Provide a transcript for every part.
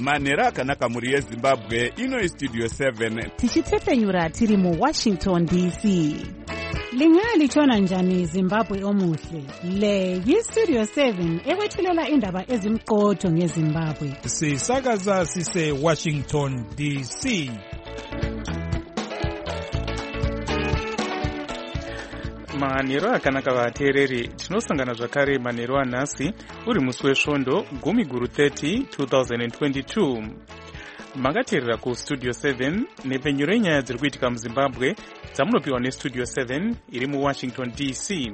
manhero akanaka muri yezimbabwe. Ino istudio 7 tichitepfenyura tiri muWashington DC. Lingalitshona njani Zimbabwe omuhle? Le yistudio 7 ekwethulela indaba ezimqotho ngeZimbabwe. Sisakaza sise Washington DC. Manhero akanaka vateereri, tinosangana zvakare manhero anhasi uri musi wesvondo 10/30 2022. Makateerera kustudio 7 nepfenyuro yenyaya dziri kuitika muZimbabwe dzamunopiwa nestudio 7 iri muWashington DC.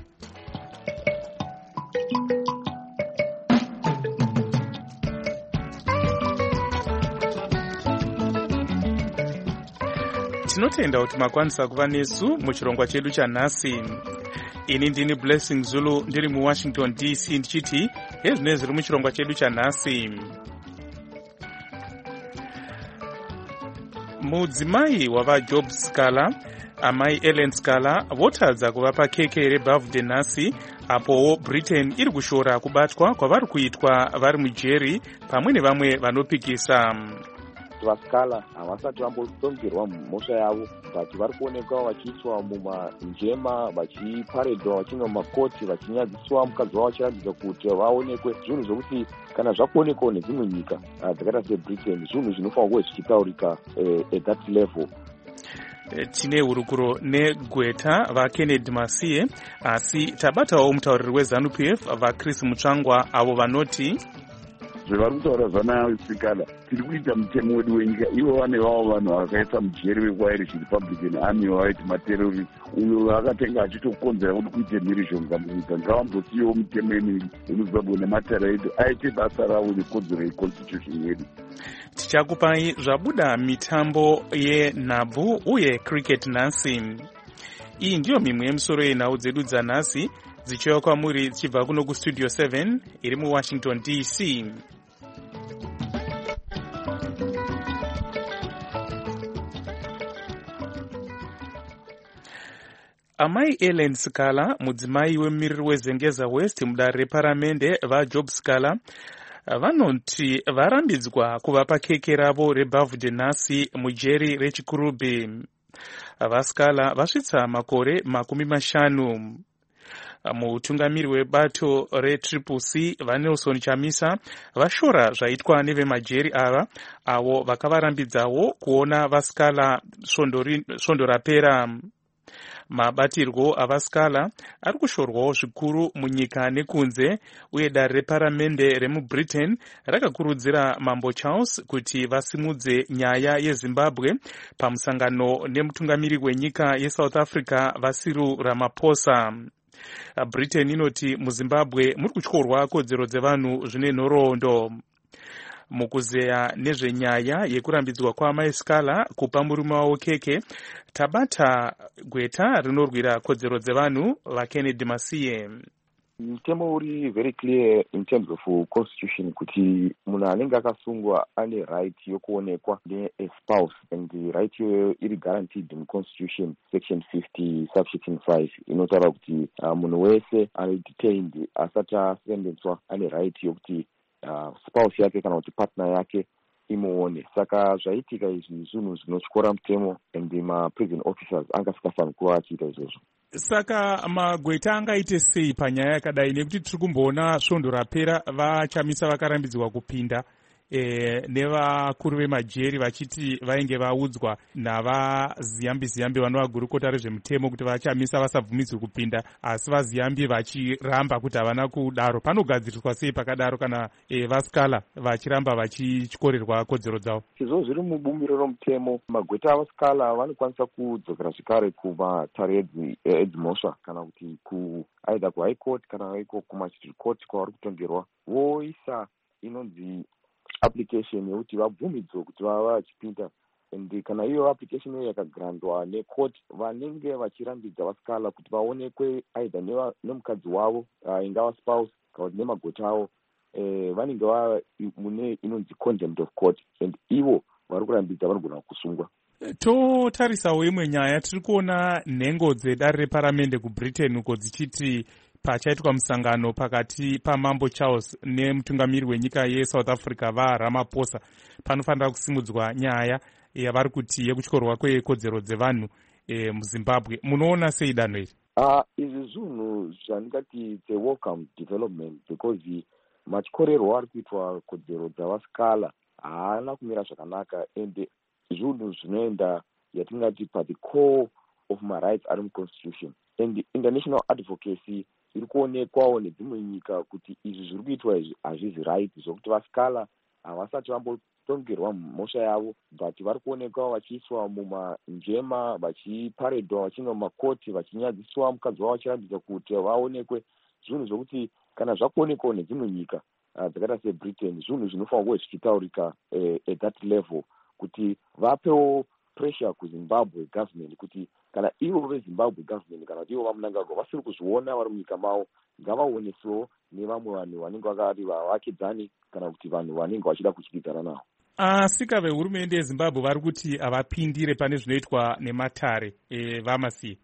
Tinotenda kuti makwanisa kuva nesu muchirongwa chedu chanhasi. Ini ndini Blessing Zulu ndiri muWashington DC ndichiti hezvinenge zviri muchirongwa chedu chanhasi. Mudzimai wavaJob Scala, amai Ellen Scala, votadza kuvapa keke rebirthday nhasi, apowo Britain iri kushora kubatwa kwavari kuitwa vari mujeri pamwe nevamwe vanopikisa. VaScala havasati vambotongerwa mhosva yavo, but vari kuonekwa vachiiswa mumanjema, vachiparedwa vachinwa mumakoti, vachinyadziswa mukadzi wavo vachiratidza kuti vaonekwe. Zvinhu zvokuti kana zvakuonekwawo nedzimwe nyika dzakaita seBritain, zvinhu zvinofanira kuve zvichitaurika at that level. Tine hurukuro negweta vaKennedy Masiye, asi tabatawo mutauriri weZANU-PF vaChris Mutsvangwa avo vanoti zvevari kutaura zvanaScala tiri kuita mutemo wedu wenyika. Ivo vane vavo vanhu vakaisa mujeri wekuIrish Republican Army wavaiti materrorist, uyo akatenga achitokonzera kuti kuite mhirizhonga munyika. Ngavambosiyiwo mitemo yemuZimbabwe nematara edu aite basa ravo nekodzero yeconstitution yedu. Tichakupai zvabuda mitambo yenhabvu uye cricket nhasi. Iyi ndiyo mimwe yemisoro yenhau dzedu dzanhasi dzichiuya kwamuri dzichibva kuno kustudio 7 iri muWashington DC. Amai Ellen Scala, mudzimai wemumiriri weZengeza West mudare reparamende vaJob Scala, vanoti varambidzwa kuvapa keke ravo rebirthday nhasi mujeri rechikurube. VaScala vasvitsa makore 50. Mutungamiri webato reTriple-C vaNelson Chamisa vashora zvaitwa nevemajeri ava, avo vakavarambidzawo kuona vaScala svondo rapera. Mabatirwo avaScala ari kushorwawo zvikuru munyika nekunze, uye dare reparamende remuBritain rakakurudzira Mambo Charles kuti vasimudze nyaya yeZimbabwe pamusangano nemutungamiri wenyika yeSouth Africa Cyril Ramaphosa. Britain inoti muZimbabwe muri kutyorwa kodzero dzevanhu zvine nhoroondo. Mukuzeya nezvenyaya yekurambidzwa kwaamai Scala kupa murume wavo keke, tabata gweta rinorwira kodzero dzevanhu vaKennedy Masiye. Mutemo uri very clear in terms of constitution kuti munhu anenge akasungwa ane right yokuonekwa ne-spouse, and the right iri guaranteed in constitution section 50 subsection 5 inotaura kuti munhu wese ari detained asati asendenswa ane right yokuti spouse yake kana kuti partner yake imuone. Saka zvaitika izvi zvinhu zvinotyora mutemo, and ma-prison officers angasingafaniri kuva achiita izvozvo. Saka magweta angaite sei panyaya yakadai, nekuti tiri kumboona svondo rapera vaChamisa vakarambidzwa kupinda nevakuru vemajeri vachiti vainge vaudzwa navaziyambi vanovagurukota rezvemutemo kuti vaChamisa vasabvumidzwe kupinda, asi vaziyambi vachiramba kuti havana kudaro. Panogadziriswa sei pakadaro kana vaScala vachiramba vachikorerwa kodzero dzavo? Izvo zviri mubumbiro romutemo. Magweta avaScala vanokwanisa kudzokera zvakare kumatare edzimhosva kana kuti aidha kuHigh Court kana iko kuMagistrate Court kwavari kutongerwa, voisa inonzi application yekuti vabvumidzwe kuti vava vachipinda, and kana iyo application iyo yakagrandwa necourt, vanenge vachirambidza vaScala kuti vaonekwe aidha nemukadzi wavo ingava spouse kana kuti nemagweta avo, vanenge vava mune inonzi contempt of court, and ivo vari kurambidza vanogona kusungwa. Totarisawo imwe nyaya, tiri kuona nhengo dzedare reparamende kuBritain uko dzichiti pachaitwa musangano pakati paMambo Charles nemutungamiri wenyika yeSouth Africa vaRamaphosa panofanira kusimudzwa nyaya yavari kuti yekutyorwa kwekodzero dzevanhu muZimbabwe. Munoona sei danho iri? Izvi zvinhu zvandingati it's a welcome development because matyorerwo ari kuitwa kodzero dzavasikala haana kumira zvakanaka, and zvinhu zvinoenda yatingati the core of my rights ari muconstitution, and international advocacy iri kuonekwawo nedzimwe nyika kuti izvi zviri kuitwa izvi hazvizi right, zvokuti vasikala havasati vambotongerwa mhosva yavo, but vari kuonekwawo vachiiswa mumanjema, vachiparedwa vachiinwa mumakoti, vachinyadziswa mukadzi wavo vachirambidza kuti vaonekwe, zvinhu zvokuti kana zvakuonekwawo nedzimwe nyika dzakaita seBritain, zvinhu zvinofanira kuve zvichitaurika at that level, kuti vapewo pressure kuZimbabwe government kuti kana ivo veZimbabwe government kana kuti ivo vamunangagwa vasiri kuzviona vari munyika mavo, ngavaonesewo nevamwe vanhu vanenge vakati vavakidzani kana kuti vanhu vanenge vachida kutyiridzana navo. Asika vehurumende yeZimbabwe vari kuti havapindire pane zvinoitwa nematare vamasiye.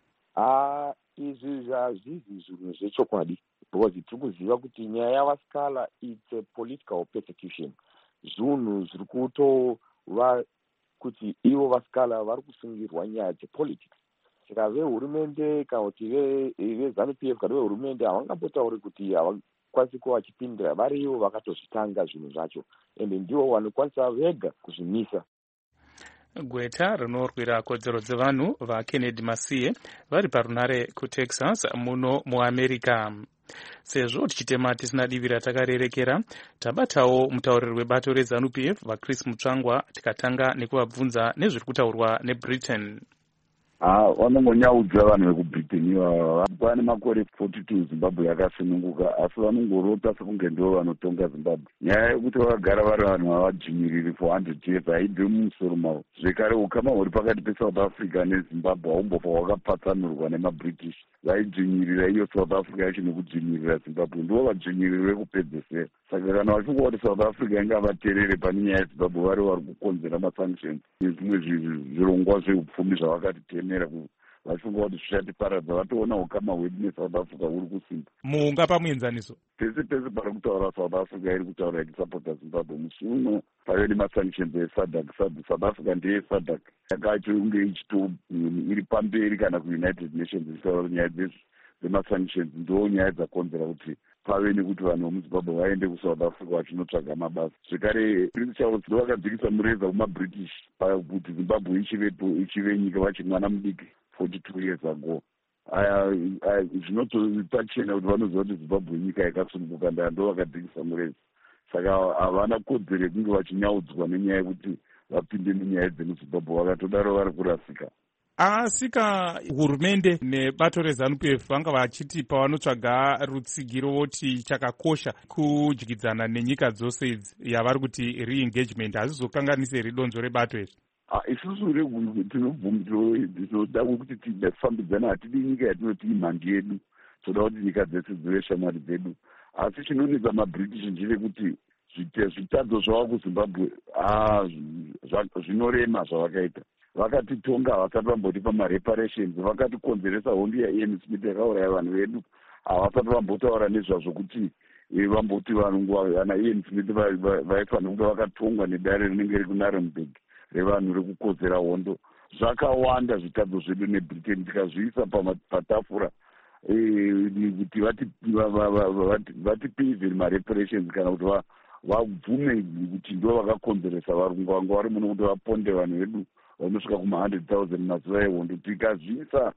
Izvi hazvizi zvinhu zvechokwadi, because tiri kuziva kuti nyaya yavasikala it's a political persecution. Zvinhu zviri kutova kuti ivo vasikala vari kusungirwa nyaya dzepolitics. Saka vehurumende kana kuti veZANU-PF kana vehurumende havangambotauri kuti havakwanisi kuva vachipindira, varivo vakatozvitanga zvinhu zvacho, ende ndivo vanokwanisa vega kuzvimisa. Gweta rinorwira kodzero dzevanhu vaKennedy Masiye vari parunare kuTexas muno muAmerica. Sezvo tichitema tisina divi ratakarerekera, tabatawo mutauriri webato reZANU-PF vaChris Mutsvangwa tikatanga nekuvabvunza nezviri kutaurwa neBritain. Vanongonyaudza vanhu vekuBritain ivava pane makore 42 Zimbabwe yakasununguka, asi vanongorota sekunge ndivo vanotonga Zimbabwe. Nyaya yekuti vakagara vari vanhu vavadzvinyiriri for 100 years haibve mumusoro mavo. Zvekare ukama huri pakati peSouth Africa neZimbabwe haumbofa hwakapatsanurwa nemaBritish. Vaidzvinyirira iyo South Africa yacho nekudzvinyirira Zimbabwe, ndivo vadzvinyiriri vekupedzesera. Saka kana vachifunga kuti South Africa inge vaterere pane nyaya yeZimbabwe, vari vari kukonzera masanctions nezvimwe zvirongwa zveupfumi zvavakatitemera, vachifunga kuti zvichatiparadza. Vatoona ukama hwedu neSouth Africa huri kusimba. Mungapa muenzaniso? Pese pese pari kutaura South Africa iri kutaura ichisapota Zimbabwe. Musi uno pave nemasanctions eSADC. South Africa ndeye SADC yakacho unge ichito iri pamberi kana kuUnited Nations ichitaura nyaya dzemasanctions, ndo nyaya dzakonzera kuti pave nekuti vanhu vemuZimbabwe vaende kuSouth Africa vachinotsvaga mabasa. Zvekare Prince Charles ndo vakadzikisa mureza kumaBritish kuti Zimbabwe ichive nyika vachiri mwana mudiki 42 years ago. Zvinotopachena kuti vanoziva kuti Zimbabwe nyika yakasununguka, ndo vakadzikisa mureza. Saka havana kodzero yekunge vachinyaudzwa nenyaya yekuti vapinde munyaya dzemuZimbabwe, vakatodaro vari kurasika. Asika hurumende nebato reZANU-PF vanga vachiti pavanotsvaga rutsigiro voti chakakosha kudyidzana nenyika dzose idzi yavari kuti re-engagement, hazizokanganise ridonzo rebato iri. Isusu tinoda kuti tifambidzana, hatidi nyika yatinoti imhandi yedu, toda kuti nyika dzese dzive shamwari dzedu. Asi chinonetsa maBritish ndechekuti zvitadzo zvavo kuZimbabwe zvinorema zvavakaita. Vakatitonga havasati vambotipa mareparations, vakatikonzeresa hondo yaIan Smith yakauraya vanhu vedu, havasati vambotaura nezvazvo kuti vamboti vanhu vana Ian Smith vaifanira kunge vakatongwa nedare rinenge riri kuNarrenburg revanhu rekukodzera hondo. Zvakawanda zvitadzo zvedu neBritain, tikazviisa patafura kuti vatipe even mareparations kana kuti vabvume kuti ndo vakakonzeresa varungu vanga vari muno kuti vaponde vanhu vedu vanosvika kuma100,000 mazuva ehondo. Tikazviisa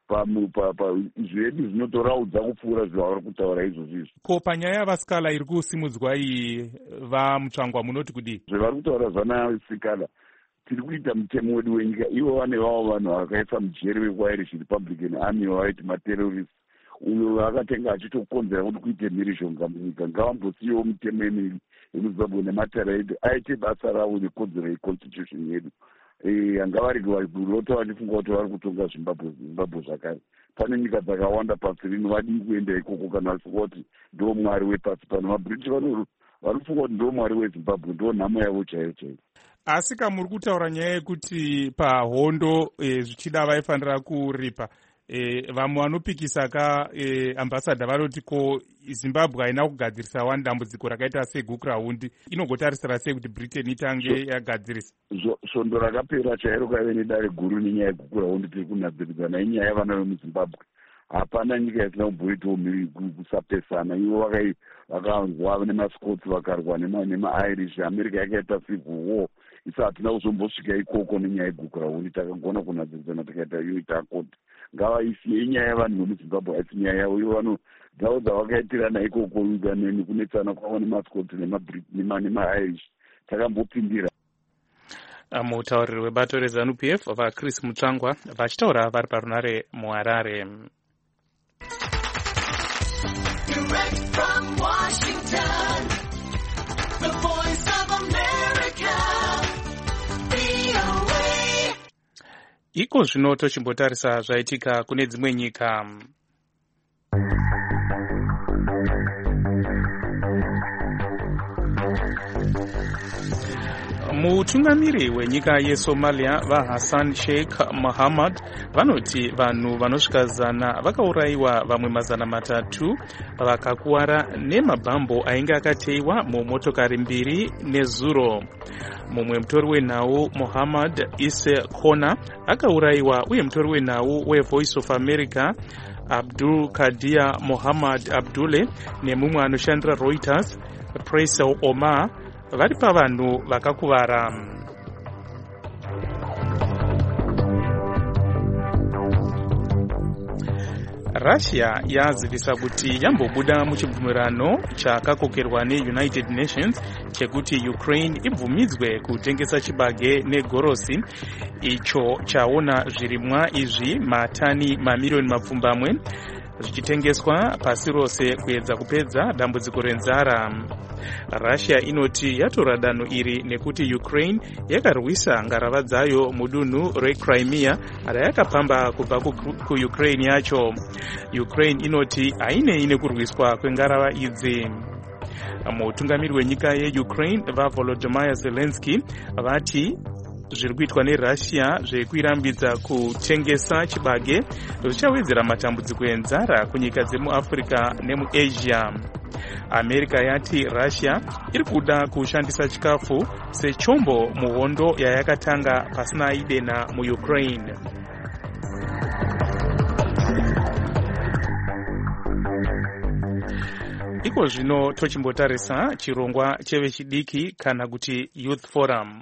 zvedu zvinotoraudza kupfuura zvavari kutaura izvozvizvi. Ko panyaya yavasikala iri kusimudzwa iyi vaMutsvangwa munoti kudii? Zvevari kutaura zvanasikala tiri kuita mutemo wedu wenyika. Ivo vane vavo vanhu vakaisa mujeri wekuIrish Republican Army wavaiti materrorists, uyo vakatenga achitokonzera kuti kuite mhirizhonga munyika. Ngavambosiyiwo mutemo yemuZimbabwe nematara edu aite basa ravo nekodzero yeconstitution yedu. Hangavarege varota vachifunga kuti vari kutonga Zimbabwe zvakare. Pane nyika dzakawanda pasi rino vadii kuenda ikoko kana vachifunga kuti ndo mwari wepasi pano. maBritish vanofunga kuti ndo mwari weZimbabwe, ndo nhamo yavo chaiyo chaiyo. Asika muri kutaura nyaya yekuti pahondo zvichida vaifanira kuripa, vamwe vanopikisa ambassador vanoti ko Zimbabwe haina kugadzirisa wani dambudziko rakaita segukiraundi, inongotarisira sei kuti Britain itange yagadzirisa? Svondo rakapera chairo kaive nedare guru nenyaya yegukiraundi tiri kunadziridzana inyaya yavana vemuzimbabwe. Hapana nyika isina kumboitawo kusapesana. Ivo vakanzwa nemascots vakarwa nemairish. America yakaita civil war. Isa hatina kuzombosvika ikoko nenyaya yegukiraundi. Takagona kunadziridzana tikaita iyo itakoti ngavaisiye inyaya yavanhu vemuzimbabwe haisi nyaya yavo. Ivo vano dzavo dzavakaitirana ikoko nekunetsana kwavo nemascots nemairish takambopindira. Mutauriri webato reZANU-PF vaChris Mutsvangwa vachitaura vari parunare muHarare. Direct from Washington, the voice of America, VOA. Iko zvino tochimbotarisa zvaitika kune dzimwe nyika. Mutungamiri wenyika yeSomalia vaHassan Sheikh Mohamud vanoti vanhu vanosvika 100 vakaurayiwa, vamwe 300 vakakuwara nemabhambo ainge akateiwa mumotokari 2 nezuro. Mumwe mutori wenhau Mohammed Isse Kona akaurayiwa, uye mutori wenhau weVoice of America Abdul Kadir Mohammed Abdule nemumwe anoshandira Reuters Praisel Omar vari pavanhu vakakuvara. Russia yazivisa kuti yambobuda muchibvumirano chakakokerwa neUnited Nations chekuti Ukraine ibvumidzwe kutengesa chibage negorosi, icho chaona zvirimwa izvi matani mamiliyoni mapfumbamwe zvichitengeswa pasi rose kuedza kupedza dambudziko renzara. Russia inoti yatora danho iri nekuti Ukraine yakarwisa ngarava dzayo mudunhu reCrimea rayakapamba kubva kuUkraine yacho. Ukraine inoti hainei nekurwiswa kwengarava idzi. Mutungamiri wenyika yeUkraine vaVolodymyr Zelensky vati zviri kuitwa neRussia zvekuirambidza kutengesa chibage zvichawedzera matambudziko enzara kunyika dzemuAfrica nemuAsia. America yati Russia iri kuda kushandisa chikafu sechombo muhondo yayakatanga pasina idena muUkraine. Iko zvino tochimbotarisa chirongwa chevechidiki kana kuti Youth Forum.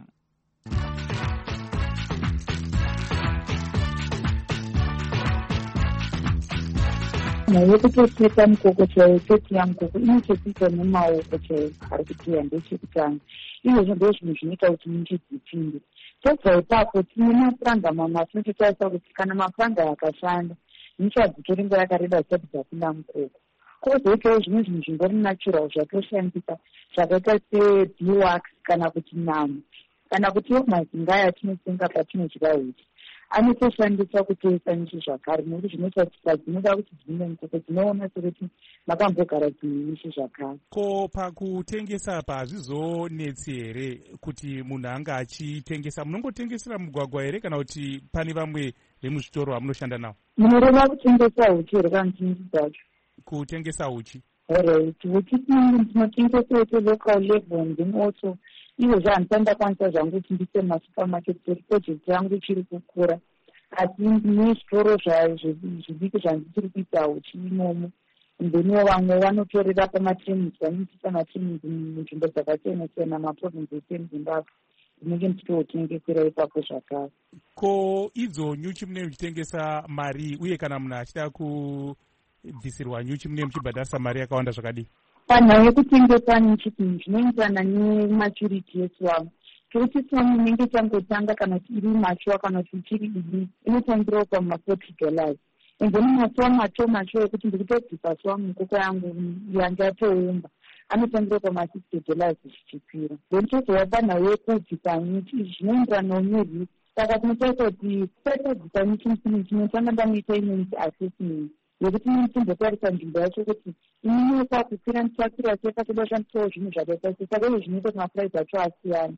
yekutopfeka mukoko chaiyo totiya mukoko inotopika nemaoko chaiyo ari kutiya ndechekutanga. Izvozvo ndo zvinhu zvinoita kuti nyuchi dzipinde. Tobva ipapo tine mapuranga mamwe atinototarisa kuti kana mapuranga akashanda nyuchi hadzitori nguva yakareba zisati dzapinda mukoko. Kozoitawo zvimwe zvinhu zvingori natural zvatoshandisa zvakaita sebeewax kana kuti namo kana kutiwo mazingaya atinosenga patinodya uchi anotoshandiswa kutoisa nyuchi zvakare, nekuti zvinoita kuti dzinoda kuti dzimwe mukoko dzinoona sekuti makambogara dzimwe nyuchi zvakare. Ko pakutengesa pa hazvizonetsi here kuti munhu anga achitengesa? Munongotengesera mugwagwa here kana kuti pane vamwe vemuzvitoro vamunoshanda navo? Munoreva kutengesa uchi here kana chinhu dzacho? Kutengesa uchi. Alright, uchi tinotengesa uchi local level and then also ivo zvahandisandakwanisa zvangu kuti ndise masupermarket kuti project yangu ichiri kukura, asi nezvitoro zvidiki zvandichiri kuita uchi imomo. Ndeniwo vamwe vanotorera pamatraining, vanoitisa matraining munzvimbo dzakasiyana-siyana maprovinces emuZimbabwe, ndinenge ndichitotengesera ipapo zvakare. Ko idzo nyuchi munenge muchitengesa mari, uye kana munhu achida kubvisirwa nyuchi munenge muchibhadharisa mari yakawanda zvakadii? Panhau yekutengesa nyuchi zvinoenderana nematurity yeswamu. Kuti swamu inenge changotanga kana kuti iri machuwa kana kuti ichiri idiki inotangirawo pama$40. Enzeni maswamu macho ekuti ndikutobvisa swamu mukoko yangu yange atoumba anotangirawo pama$60 zvichikwira. Then tozova panhau yekubvisa nyuchi, izvi zvinoenderana nerisk. Saka tinotaisa kuti tatadzisa nyuchi musingi tinotanga ndanoita imweni assessment yekuti ndinotombotarisa nzvimbo yacho kuti inonoka kukwira ndichakwira sei pakudashandisawo zvinhu zvakaita sei. Saka izvi zvinoita kuti mapuraizi acho asiyana.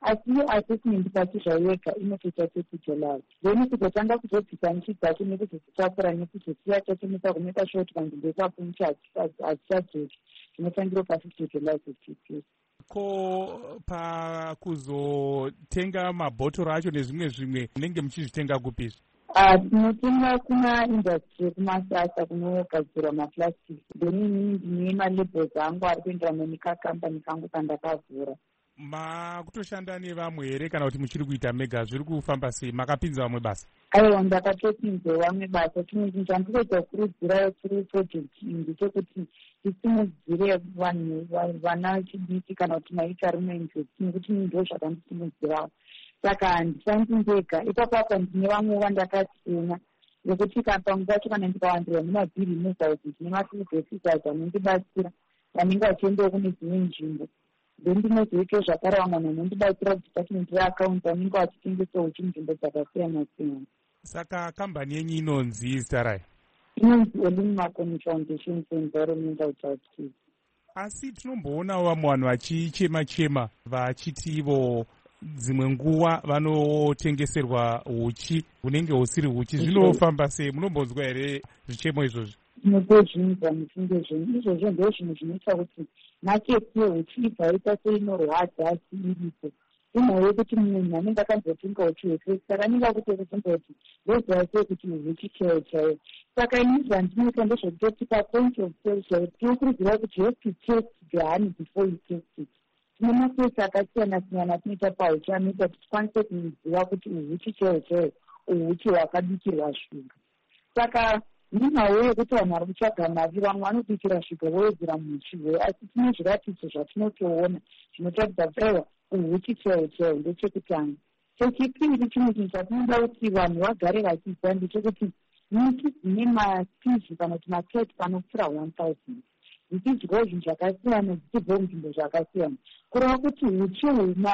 asi assessment pasi zvayega inotoita 30 July. Then kuzotanga kuzobvisa nchi dzacho nekuzozvitakura nekuzosiya chachimisa kumeka shoti panzvimbo ipapo nchi hadzichadzoki zvinotangira pa50 July 52. Ko pakuzotenga mabhotoro acho nezvimwe munenge muchizvitenga kupizvi? Tinotenga kuna industry kumasasa kunogadzirwa maplastic. Then ndine malabels angu ari kuenderana nekakampani kangu kandakavhura. Makutoshanda nevamwe here kana kuti muchiri kuita mega? Zviri kufamba sei? Makapinza vamwe basa? Aiwa, ndakatopinza vamwe basa. Chimwe chinhu chandinoita kukurudzira kuri project iyi ndechekuti tisimudzire vanhu vana vechidiki kana kuti maita rumwe investi nekuti ndo zvakandisimudzirawo. Saka handishandisi ndega, ipapo ndine vamwe vandakasiyana nokuti pamwe pacho kana ndikawandirwa nemabhiri muzauzi ndine mafiudhesizas anondibatsira vanenge vachiendawo kune dzimwe nzvimbo. Then ndinozoita zvakare vamwe vanondibatsira kudepartment reaccounts vanenge vachitengesa uchi nzvimbo dzakasiyana siyana. Saka kambani yenyu inonzi zita rayo? Inonzi Olin Makoni Foundation for Environmental Justice. Asi tinomboonawo vamwe vanhu vachichema vachiti ivo dzimwe nguva vanotengeserwa uchi hunenge husiri uchi. Zvinofamba sei? Munombonzwa here zvichemo izvozvi? Tinotozvinzwa mufunge zvenyu izvozvo ndo zvinhu zvinoita kuti maketi yeuchi ibva yaita seinorwadza asi iripo. Imwe yekuti munhu anenge akanzotenga uchi hwefesi saka anenge akutokubvunza kuti ndoziva sei kuti uchi chaiwo chaiwo. Saka ini zvandinoita ndezvekutoti papoint of sale chaiwo tinokurudzira kuti you have to test the honey before you test it. Tine masesi akasiyana siyana tinoita pauchi anoita kuti tikwanise kuziva kuti uchi chaiwo chaiwo uchi hwakabikirwa shuga. Saka ndinawo yekuti vanhu vari kutsvaga mari vamwe vanobikira shuga vowedzera muchihwe, asi tine zviratidzo zvatinotoona zvinotaridza kuti aiwa uchi chaiwo chaiwo ndechekutanga. Chechipiri chimwe chinhu chatinoda kuti vanhu vagare vachiziva ndechekuti nyuchi dzine mapizhi kana kuti maketi panopfuura 1000 dzichidyawo zvinhu zvakasiyana dzichibvawo munzvimbo zvakasiyana, kureva kuti uchi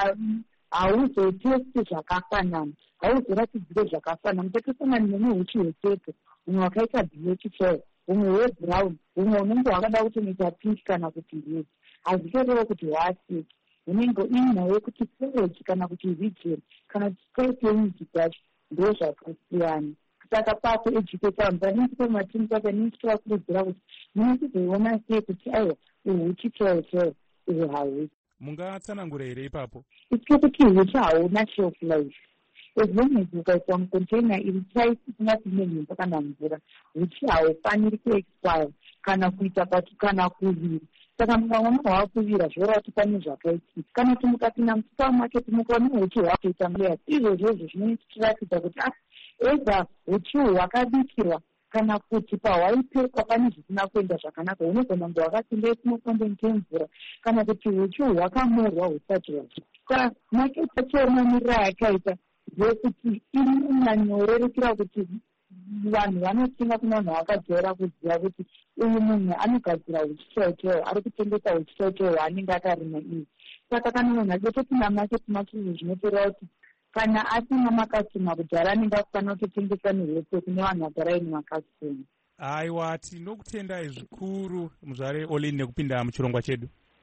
hauzotesti zvakafanana, hauzoratidzike zvakafanana. Mutotofanana nemwe uchi hwepepo, humwe hwakaita bhileki chaiwo, humwe hwebhurauni, humwe hunenge hwakada kutonoita pinki kana kuti redi. Hazvitorevo kuti hwaseki, hunenge inhau yekuti sereji kana kuti vijeri kana kuti sikaiti yenyuchi dzacho ndo zvakasiyana. Saka papo ejiketa vanhu vanenge matini saka nechitovakurudzira kuti munochizoiona sei kuti aiwa uchi chaiwo chaiwo uhu hausi. Mungatsanangura here ipapo? Itike kuti uchi hauna shelf life. As long as ukaiswa mucontainer iri tight isingapinde mhepo kana mvura, uchi haufaniri kuexpire kana kuita patu kana kuvira. Saka mukamwa hwakuvira zvoreva kuti pane zvakaitika. Kana kuti mukapinda musupamaketi mukaona uchi hwakuita mlayers, izvozvozvo zvinotiratidza kuti ega uchi hwakabikirwa kana kuti pahwaipekwa pane zvisina kuenda zvakanaka, hunogona kunge hwakapinda kumakondengi emvura kana kuti uchi hwakamorwa husati hwachika. Maketi achiona mirira yakaita ndeyekuti inonyanyorerukira kuti vanhu vanotenga kuna vanhu vakajaira kuziva kuti uyu munhu anogadzira uchi chaiwo chaiwo, ari kutengesa uchi chaiwo chaiwo hwaanenge akarima iyi. Saka kana munhu achitopinda maketi machizvo zvinotoreva kuti kana asina makasitoma kudhara anenge akufanira kutotengesa nehwese kune vanhu vagara ine makasitoma. Aiwa, tinokutendai zvikuru muzvare Olin nekupinda muchirongwa chedu.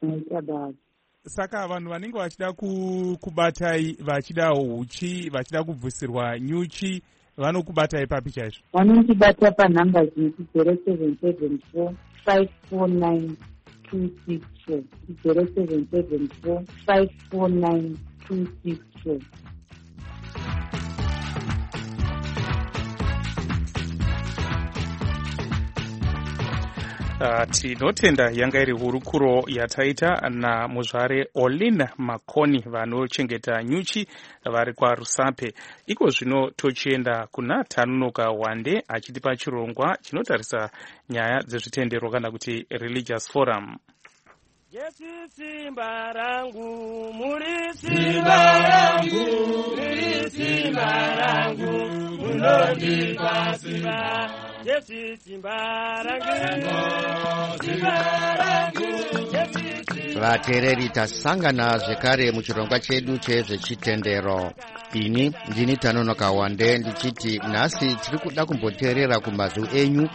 Saka vanhu vanenge vachida kubatai, vachida uchi, vachida kubvusirwa nyuchi, vanokubatai papi chaizvo? Vanondibata panhamba dzinoti 0774 549 264 0774 549 264. Tinotenda yanga iri hurukuro yataita namuzvare Olin Makoni vanochengeta nyuchi vari kwaRusape. Iko zvino tochienda kuna Tanunoka Wande achitipa chirongwa chinotarisa nyaya dzezvitendero kana kuti religious forum. Yesu simba rangu, muri simba rangu, muri simba rangu, munondipa simba. Yesu simba rangu, simba rangu, vateereri tasangana zvekare muchirongwa chedu chezvechitendero. Ini ndini Tanunoka Wande ndichiti nhasi tiri kuda kumboteerera kumazwi enyu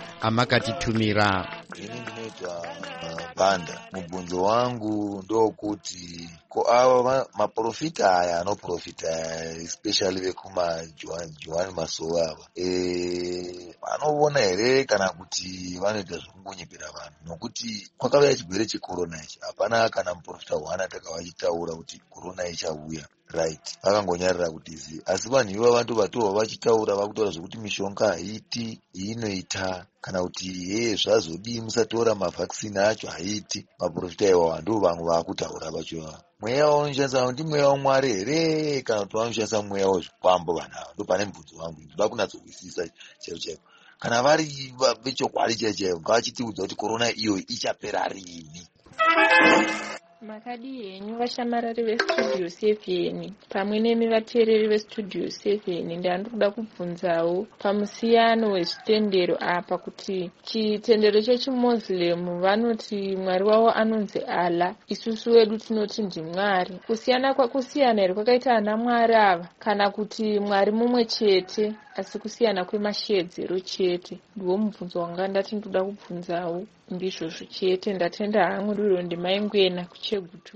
amakatitumira. Ini ndinoita banda. Mubvunzo wangu ndokuti ko ava maprofita aya anoprofita especially vekuma Joan Masowe ava vanoona here kana kuti vanoita zvekungonyepera vanhu, nokuti kwakauya chirwere chekorona ichi hapana kana muprofita one ataka vachitaura kuti korona ichauya, right? Vakangonyarira kuti izi, asi vanhu ivo vantu vatova vachitaura, vakutaura zvekuti mishonga haiti, inoita kana kuti zvazodii musatora mavhakisini acho haiti. Maprofita iwawa ndo vamwe vakutaura vacho mweya waunoshandisa ndi mweya waMwari here kana kuti vanoshandisa mweya wezvikwambo vanhu ava. Ndo pane mubvunzo wangu, ndoda kunatsonzwisisa chaiko kana vari vechokwadi chaicho ngavachitiudza kuti korona iyo ichapera rini. Makadi henyu vashamarari vestudio 7 pamwe nemi vateereri vestudio 7 ndandikuda kubvunzawo pamusiyano wezvitendero apa, kuti chitendero chechimozilemu vanoti mwari wavo anonzi Allah, isusu wedu tinoti ndimwari. Kusiyana here kwakaita ana mwari ava kana kuti mwari mumwe chete asi kusiyana kwemashedzero chete? Ndiwo mubvunzo wanga ndati ndoda kubvunzawo ndizvozvo chete. Ndatenda hangu riro ndimaingwena kuchegutu.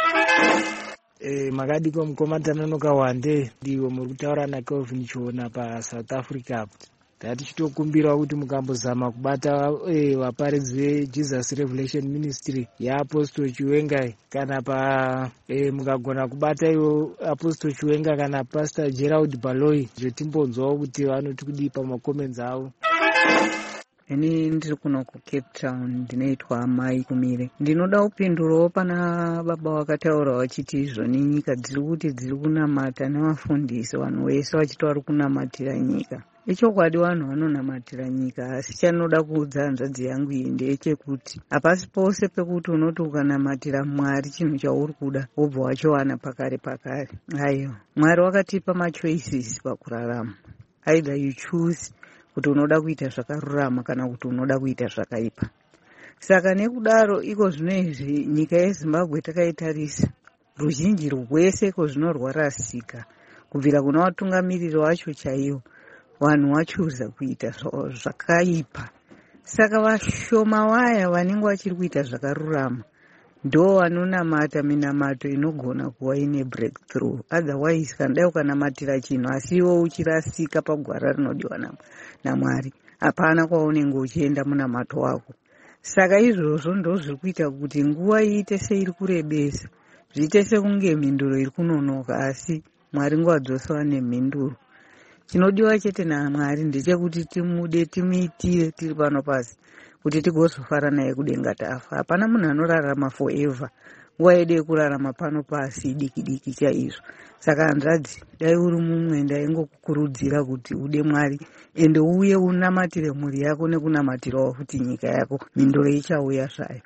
Makadiko mukomatananoka wande ndiwo muri kutaura naKelvin Chiona paSouth Africa. Ndati chitokumbirawo kuti mukambozama kubata vaparidzi veJesus Revelation Ministry yaApostle Chiwenga, kana mukagona kubata iwo Apostle Chiwenga kana Pastor Gerald Baloyi, zvetimbonzwawo kuti vanoti kudii pamakomenzi avo. Ini ndiri kuno kuCape Town, ndinoitwa Mai Kumire. Ndinoda kupindurawo pana baba vakataura vachiti izvoni nyika dziri kuti dziri kunamata nevafundisi, vanhu vese vachiti vari kunamatira nyika. Ichokwadi vanhu vanonamatira nyika, asi chanoda kuudza hanzvadzi yangu iyi ndechekuti hapasi pose pekuti unoti ukanamatira Mwari chinhu chauri kuda wobva wachowana pakare. Aiwa, Mwari wakatipa machoices pakurarama. Either you choose kuti unoda kuita zvakarurama kana kuti unoda kuita zvakaipa. Saka nekudaro iko zvinezvi nyika yeZimbabwe takaitarisa, ruzhinji rwese iko zvinorwarasika kubvira kuna vatungamiriri vacho chaivo. Vanhu vachuza kuita zvakaipa. Saka vashoma vaya vanenge vachiri kuita zvakarurama ndo vanonamata minamato inogona kuva ine breakthrough. Otherwise kana ukanamatira chinhu asi iwo uchirasika pagwara rinodiwa naMwari, hapana kwaunenge uchienda munamato wako. Saka izvozvo ndo zviri kuita kuti nguva iite seiri kurebesa, zviite sekunge mhinduro iri kunonoka, asi Mwari nguva dzose ane mhinduro. Chinodiwa chete naMwari ndechekuti timude, timuitire tiri pano pasi kuti tigozofara naye kudenga tafa. Hapana munhu anorarama forever. Nguva yedu yekurarama pano pasi diki chaizvo. Saka hanzvadzi, dai uri mumwe ndaingokukurudzira kuti ude Mwari ende uye unamatire mhuri yako nekunamatirawo futi nyika yako, mhinduro ichauya zvayo.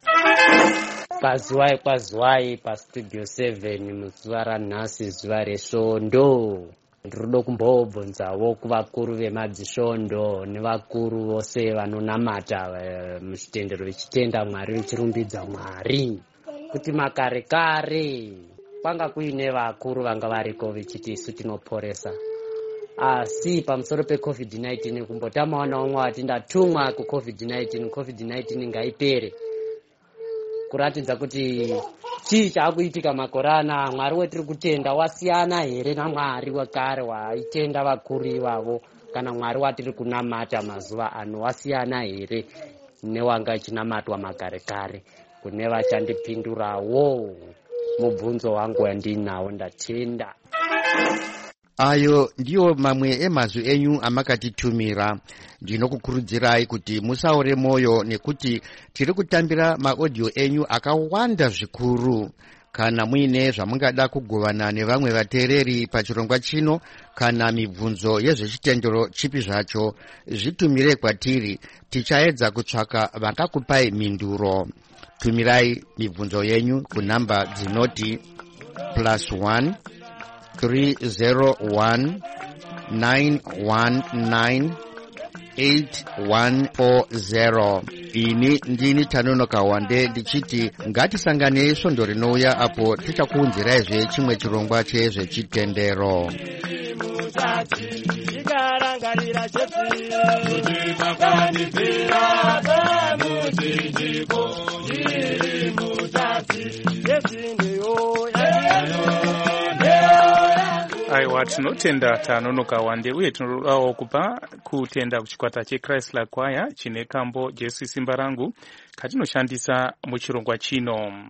Kwaziwai paStudio 7 muzuva ranhasi, zuva resvondo. Ndinoda kumbobvunzawo kuvakuru vemadzisvondo nevakuru vose vanonamata muchitendero vechitenda Mwari, vechirumbidza Mwari, kuti makare kwanga kuine vakuru vanga variko vechiti isu tinoporesa, asi pamusoro peCovid-19 kumbotamawo naumwe wati ndatumwa kuCovid-19, COVID-19 ngaipere, kuratidza kuti chii chaakuitika makore ana. Mwari wetiri kutenda wasiyana here naMwari wekare waitenda vakuru ivavo, kana Mwari watiri kunamata mazuva ano wasiyana here newanga ichinamatwa makare? Kune vachandipindurawo mubvunzo wangu wandinawo, ndatenda. Ayo ndiyo mamwe emazwi enyu amakatitumira. Ndinokukurudzirai kuti musaore moyo, nekuti tiri kutambira maaudio enyu akawanda zvikuru. Kana muine zvamungada kugovana nevamwe vateereri pachirongwa chino, kana mibvunzo yezvechitendero chipi zvacho, zvitumire kwatiri, tichaedza kutsvaka vakakupai mhinduro. Tumirai mibvunzo yenyu kunhamba dzinoti +1 301 919 8140. Ini ndini Tanonoka Wande ndichiti ngatisanganei svondo rinouya apo tichakuunziraizve chimwe chirongwa chezvechitendero. Ikarangarira cheti kuti pakanipira pamuchinjiko iri mutati yezindeyo tinotenda tanonoka wande uye tinodawo kupa kutenda kuchikwata cheChrysler Choir chine kambo Jesu simba rangu katinoshandisa muchirongwa chino.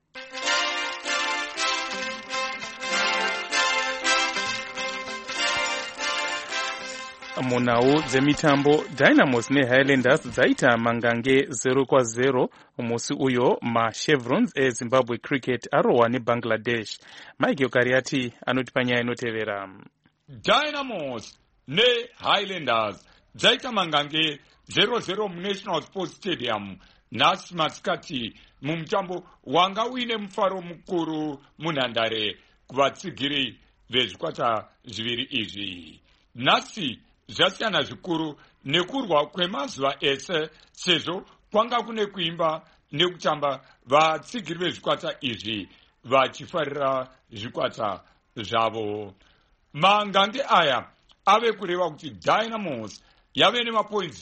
Munhau dzemitambo, Dynamos neHighlanders dzaita mangange 0-0 musi uyo maChevrons eZimbabwe Cricket arohwa neBangladesh. Michael Kariati anoti panyaya inotevera. Dynamos neHighlanders dzaita mangange 0-0 muNational Sports Stadium nhasi masikati mumutambo wanga uine mufaro mukuru munhandare kuvatsigiri vezvikwata zviviri izvi. Nhasi zvasiyana zvikuru nekurwa kwemazuva ese sezvo kwanga kune kuimba nekutamba vatsigiri vezvikwata izvi vachifarira zvikwata zvavo. Mangange aya ave kureva kuti Dynamos yave nemapoints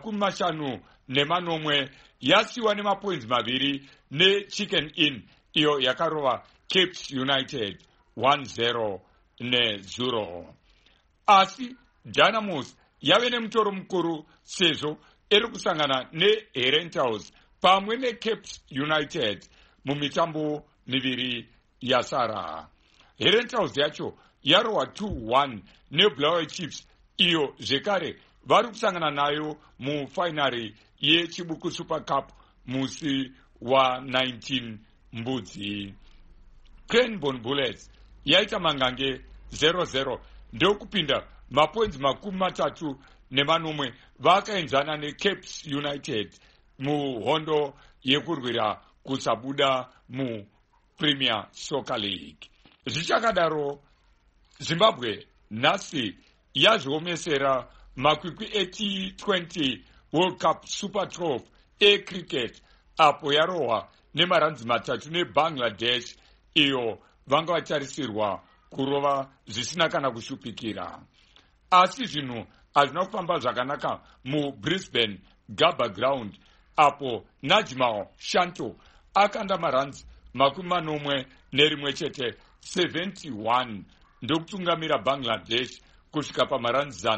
50 yasiwa nemapoints 2 neChicken Inn iyo yakarova Cape United 1-0. Asi Dynamos yave nemutoro mukuru sezvo iri kusangana neHerentals pamwe neCape United mumitambo miviri yasara. Herentals yacho yarohwa 2-1 neBlaue Chiefs iyo zvekare vari kusangana nayo mufainari yechibuku Super Cup musi wa19 mbudzi. Cranbourne Bullets yaita mangange 0-0 ndokupinda mapoints 34 vakaenzana neCape United muhondo yekurwira kusabuda muPremier Soccer League. Zvichakadaro, Zimbabwe nhasi yazviomesera makwikwi T20 World Cup Super 12 ecricket apo yarohwa nemaranzi 3 neBangladesh iyo vanga vatarisirwa kurova zvisina kana kushupikira. Asi zvinhu hazvina kufamba zvakanaka muBrisbane Gabba Ground apo Najmal Shanto akanda maranzi 41 71 ndokutungamira Bangladesh kusvika pamaranzi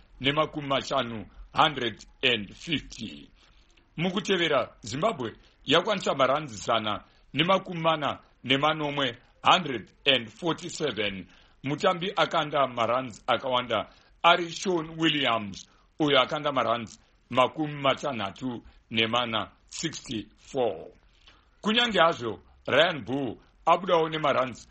150. Mukutevera, Zimbabwe yakwanisa maranzi 147. Mutambi akanda maranzi akawanda ari Sean Williams uyo akanda maranzi 64. Kunyange hazvo Ryan Bull abudawo nemaranzi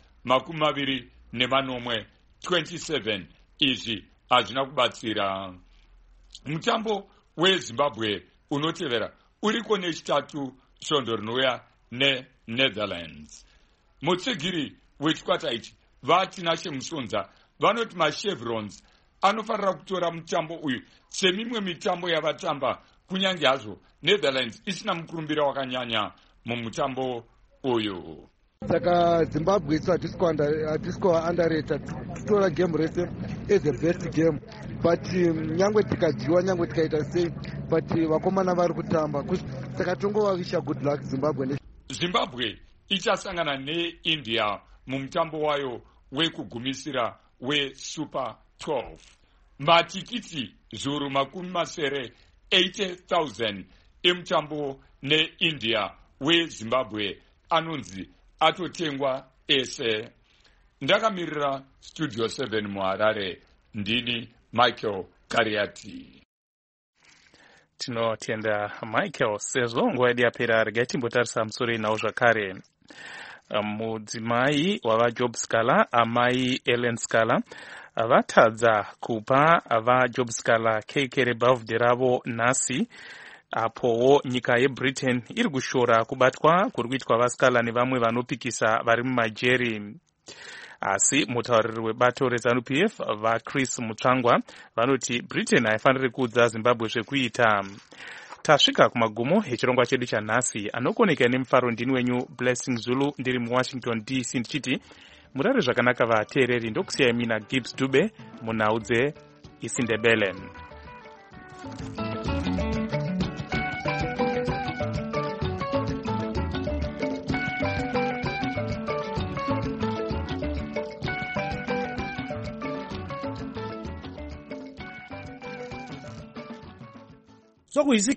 27. Izvi hazvina kubatsira. Mutambo weZimbabwe unotevera uriko nechitatu svondo rinouya neNetherlands. Mutsigiri wechikwata ichi vatinashe musonza vanoti maChevrons anofanira kutora mutambo uyu semimwe mitambo yavatamba kunyange hazvo Netherlands isina mukurumbira wakanyanya mumutambo uyu. Saka Zimbabwe hadisco underrated, tutora game rese as the best game, but nyangwe tikajiwa nyangwe tikaita sei, but vakomana vari kutamba, saka tongovawisha good luck Zimbabwe. Zimbabwe ichasangana neIndia mumutambo wayo wekugumisira weSuper 12. Matikiti zviuru 80,000 emutambo neIndia weZimbabwe anonzi atotengwa ese. Ndakamirira Studio 7 muHarare, ndini Michael Kariati. Tinotenda Michael sezvo nguva yedu yapera. Regai timbotarisa musoro inawo zvakare. Mudzimai wavaJob Scala, amai Ellen Scala, vatadza kupa vaJob Scala keke rebhavhudhe ravo nhasi, apowo nyika yeBritain iri kushora kubatwa kuri kuitwa vaScala nevamwe vanopikisa vari mumajeri. Asi mutauriri webato reZANU-PF vaChris Mutsvangwa vanoti Britain haifaniri kuudza Zimbabwe zvekuita. Tasvika kumagumo echirongwa chedu chanhasi. Anokoneka nemufaro ndini wenyu Blessing Zulu ndiri muWashington DC ndichiti murare zvakanaka vateereri. Ndokusiyai mina Gibbs Dube munhau dzeIsindebele. So